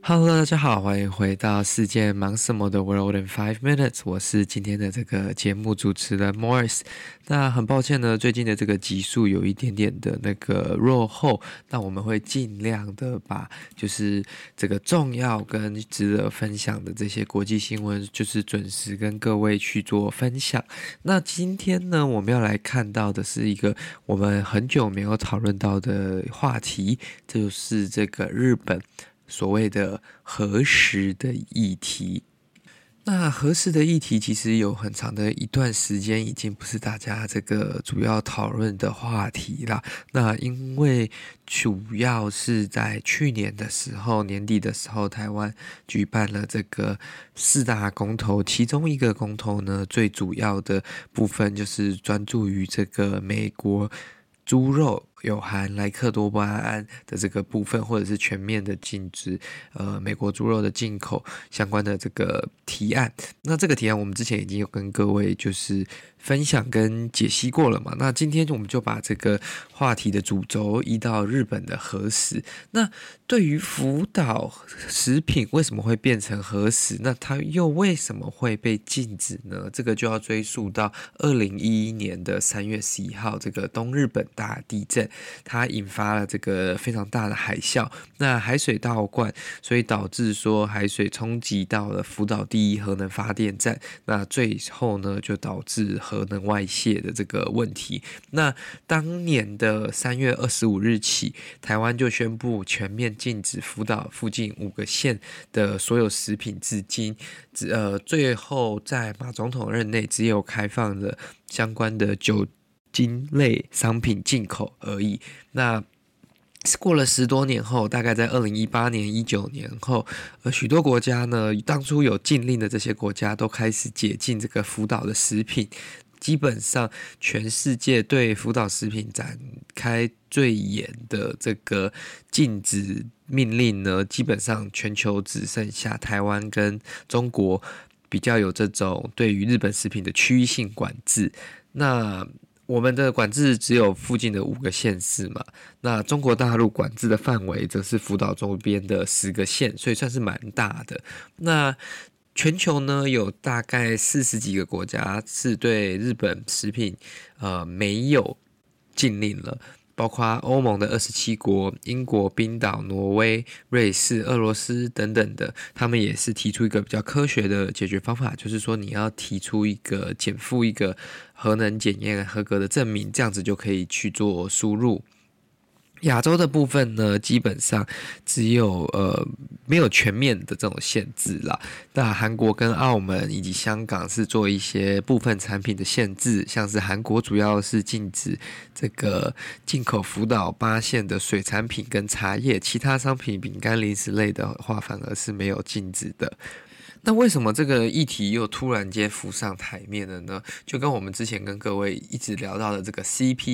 Hello，大家好，欢迎回到世界忙什么的 World in 5 Minutes，我是今天的这个节目主持人 Morris。那很抱歉呢，最近的这个集数有一点点的那个落后，那我们会尽量的把就是这个重要跟值得分享的这些国际新闻，就是准时跟各位去做分享。那今天呢，我们要来看到的是一个我们很久没有讨论到的话题，这就是这个日本所谓的核食的议题。那核食的议题其实有很长的一段时间已经不是大家这个主要讨论的话题啦。那因为主要是在去年的时候，年底的时候，台湾举办了这个4大公投，其中一个公投呢，最主要的部分就是专注于这个美国猪肉有含莱克多巴胺的这个部分，或者是全面的禁止美国猪肉的进口相关的这个提案。那这个提案我们之前已经有跟各位就是分享跟解析过了嘛。那今天我们就把这个话题的主轴移到日本的核食。那对于福岛食品为什么会变成核食？那它又为什么会被禁止呢？这个就要追溯到2011年的3月11号这个东日本大地震，它引发了这个非常大的海啸，那海水倒灌，所以导致说海水冲击到了福岛第一核能发电站，那最后呢就导致核能外泄的这个问题。那当年的3月25日起，台湾就宣布全面禁止福岛附近5个县的所有食品，至今最后在马总统任内只有开放了相关的酒精类商品进口而已。那过了10多年后，大概在2018年、19年后，许多国家呢，当初有禁令的这些国家都开始解禁这个福岛的食品。基本上，全世界对福岛食品展开最严的这个禁止命令呢，基本上全球只剩下台湾跟中国比较有这种对于日本食品的区域性管制。那我们的管制只有附近的5个县市嘛，那中国大陆管制的范围则是福岛周边的10个县，所以算是蛮大的。那全球呢有大概40几个国家是对日本食品没有禁令了，包括欧盟的27国、英国、冰岛、挪威、瑞士、俄罗斯等等的，他们也是提出一个比较科学的解决方法，就是说你要提出一个减负一个核能检验合格的证明，这样子就可以去做输入。亚洲的部分呢，基本上只有没有全面的这种限制啦。那韩国跟澳门以及香港是做一些部分产品的限制，像是韩国主要是禁止这个进口福岛8县的水产品跟茶叶，其他商品、饼干、零食类的话反而是没有禁止的。那为什么这个议题又突然间浮上台面了呢？就跟我们之前跟各位一直聊到的这个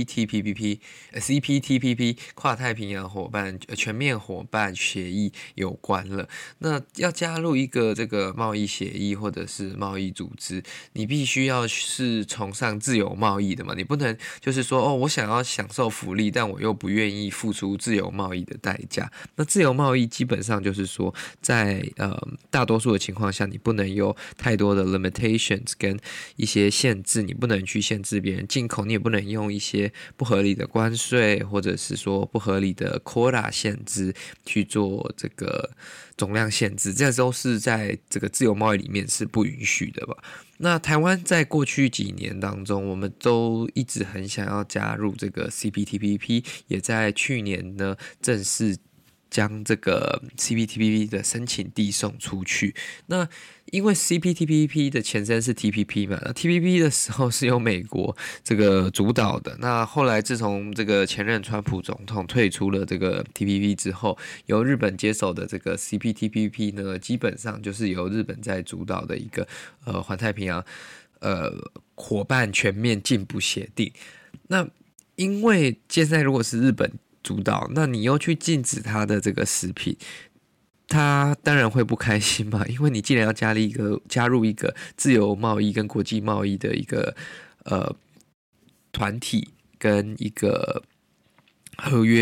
CPTPP 跨太平洋全面伙伴协议有关了。那要加入一个这个贸易协议或者是贸易组织，你必须要是崇尚自由贸易的嘛，你不能就是说我想要享受福利，但我又不愿意付出自由贸易的代价。那自由贸易基本上就是说，在大多数的情况下，你不能有太多的 limitations 跟一些限制，你不能去限制别人进口，你也不能用一些不合理的关税或者是说不合理的 quota 限制去做这个总量限制，这都是在这个自由贸易里面是不允许的吧。那台湾在过去几年当中，我们都一直很想要加入这个 CPTPP， 也在去年呢正式将这个 CPTPP 的申请递送出去。那因为 CPTPP 的前身是 TPP 嘛，那 TPP 的时候是由美国这个主导的。那后来自从这个前任川普总统退出了这个 TPP 之后，由日本接手的这个 CPTPP 呢，基本上就是由日本在主导的一个环太平洋伙伴全面进步协定。那因为现在如果是日本主导，那你又去禁止他的这个食品，他当然会不开心嘛，因为你既然要加入一个自由贸易跟国际贸易的一个团体跟一个合约，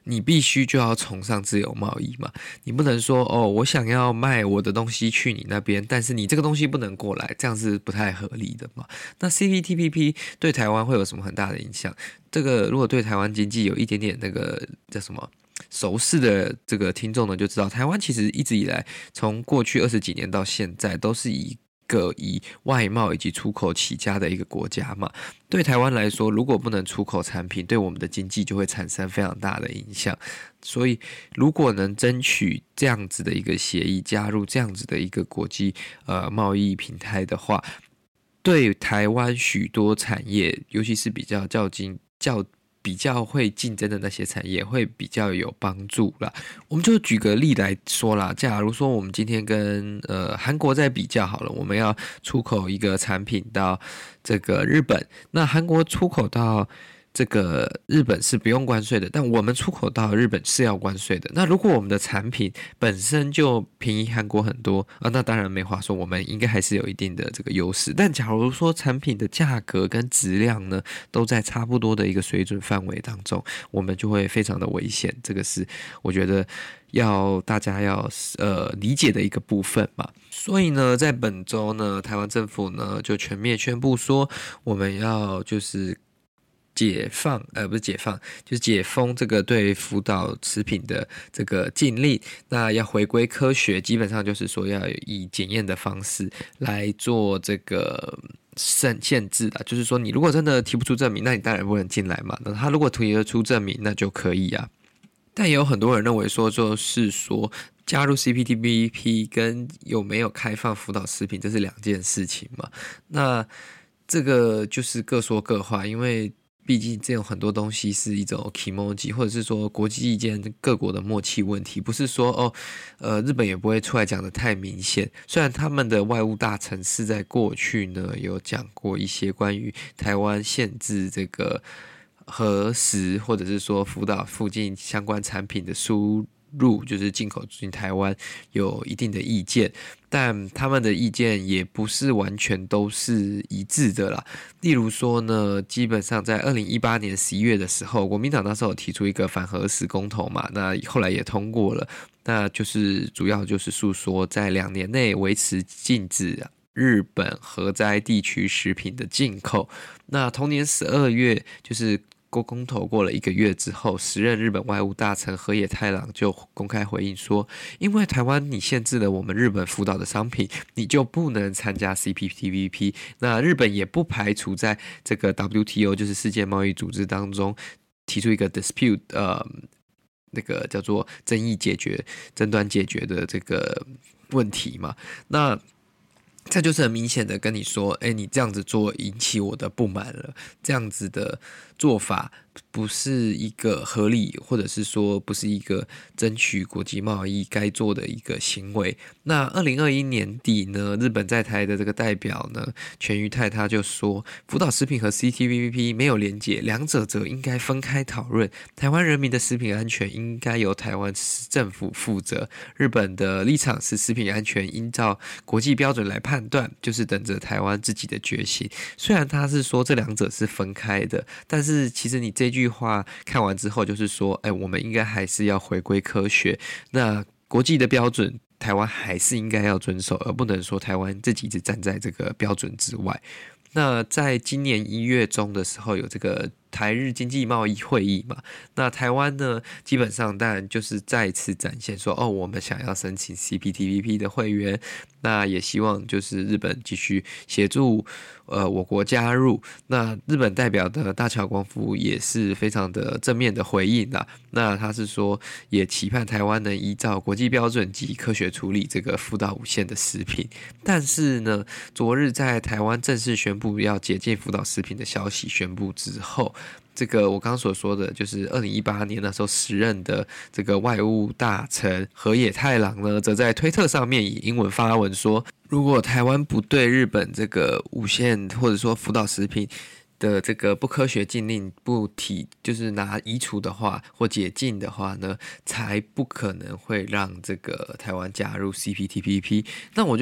你必须就要崇尚自由贸易嘛，你不能说我想要卖我的东西去你那边，但是你这个东西不能过来，这样是不太合理的嘛。那 CPTPP 对台湾会有什么很大的影响？这个如果对台湾经济有一点点那个叫什么熟识的这个听众呢，就知道台湾其实一直以来从过去20几年到现在都是以外贸以及出口起家的一个国家嘛，对台湾来说，如果不能出口产品，对我们的经济就会产生非常大的影响。所以，如果能争取这样子的一个协议，加入这样子的一个国际贸易平台的话，对台湾许多产业，尤其是比较会竞争的那些产业会比较有帮助啦。我们就举个例来说啦，假如说我们今天跟韩国在比较好了，我们要出口一个产品到这个日本，那韩国出口到这个日本是不用关税的，但我们出口到日本是要关税的。那如果我们的产品本身就便宜韩国很多那当然没话说，我们应该还是有一定的这个优势。但假如说产品的价格跟质量呢都在差不多的一个水准范围当中，我们就会非常的危险。这个是我觉得大家要理解的一个部分嘛。所以呢，在本周呢，台湾政府呢就全面宣布说，我们要就是解封这个对福岛食品的这个禁令，那要回归科学，基本上就是说要以检验的方式来做这个限制啦，就是说你如果真的提不出证明，那你当然不能进来嘛。那他如果提得出证明，那就可以啊。但也有很多人认为说，就是说加入 CPTPP 跟有没有开放福岛食品，这是两件事情嘛。那这个就是各说各话，因为毕竟这种很多东西是一种 kimoji， 或者是说国际意见各国的默契问题，不是说日本也不会出来讲的太明显。虽然他们的外务大臣是在过去呢有讲过一些关于台湾限制这个核食或者是说福岛附近相关产品的输入，就是进口进台湾有一定的意见，但他们的意见也不是完全都是一致的啦。例如说呢，基本上在2018年11月的时候，国民党那时候有提出一个反核食公投嘛，那后来也通过了，那就是主要就是诉说在2年内维持禁止日本核灾地区食品的进口。那同年12月，就是公投过了1个月之后，时任日本外务大臣河野太郎就公开回应说，因为台湾你限制了我们日本福岛的商品，你就不能参加 CPTPP。 那日本也不排除在这个 WTO 就是世界贸易组织当中提出一个 dispute 那个叫做争端解决的这个问题嘛。那这就是很明显的跟你说，你这样子做引起我的不满了，这样子的做法不是一个合理，或者是说不是一个争取国际贸易该做的一个行为。那2021年底呢，日本在台的这个代表呢，全瑜太他就说，福岛食品和 CPTPP 没有连结，两者则应该分开讨论。台湾人民的食品安全应该由台湾政府负责。日本的立场是食品安全依照国际标准来判断，就是等着台湾自己的决心。虽然他是说这两者是分开的，但是其实你这句话看完之后，就是说，我们应该还是要回归科学。那国际的标准，台湾还是应该要遵守，而不能说台湾自己一直站在这个标准之外。那在今年1月中的时候，有这个台日经济贸易会议嘛，那台湾呢基本上当然就是再次展现说，我们想要申请 CPTPP 的会员，那也希望就是日本继续协助我国加入。那日本代表的大桥光夫也是非常的正面的回应啦，那他是说也期盼台湾能依照国际标准及科学处理这个福岛无限的食品。但是呢，昨日在台湾正式宣布要解禁福岛食品的消息宣布之后，这个我刚刚所说的就是2018年那时候时任的这个外务大臣河野太郎呢，则在推特上面以英文发文说，如果台湾不对日本这个无限或者说福岛食品的这个不科学禁令就是移除的话或解禁的话呢，才不可能会让这个台湾加入 CPTPP。那我就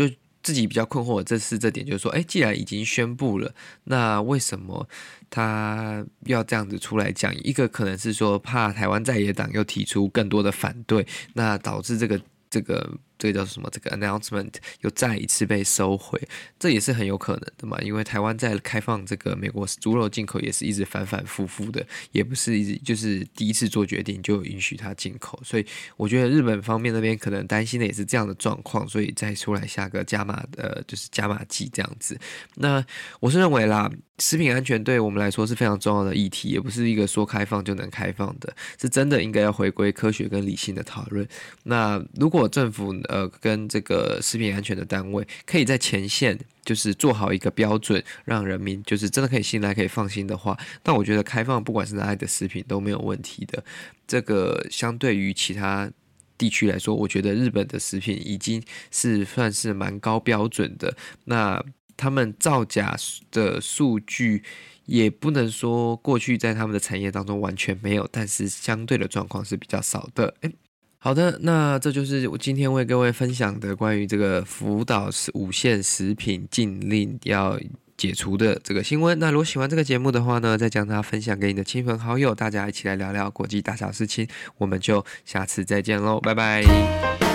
自己比较困惑的这点就是说，既然已经宣布了，那为什么他要这样子出来讲？一个可能是说怕台湾在野党又提出更多的反对，那导致这个叫什么？这个 announcement 又再一次被收回，这也是很有可能的嘛。因为台湾在开放这个美国猪肉进口也是一直反反复复的，也不是就是第一次做决定就允许它进口，所以我觉得日本方面那边可能担心的也是这样的状况，所以再出来下个就是加码剂这样子。那我是认为啦，食品安全对我们来说是非常重要的议题，也不是一个说开放就能开放的，是真的应该要回归科学跟理性的讨论。那如果政府跟这个食品安全的单位可以在前线就是做好一个标准，让人民就是真的可以信赖可以放心的话，那我觉得开放不管是哪里的食品都没有问题的。这个相对于其他地区来说，我觉得日本的食品已经算是蛮高标准的。那他们造假的数据也不能说过去在他们的产业当中完全没有，但是相对的状况是比较少的。好的，那这就是我今天为各位分享的关于这个福岛5县食品禁令要解除的这个新闻。那如果喜欢这个节目的话呢，再将它分享给你的亲朋好友，大家一起来聊聊国际大小事情。我们就下次再见喽，拜拜。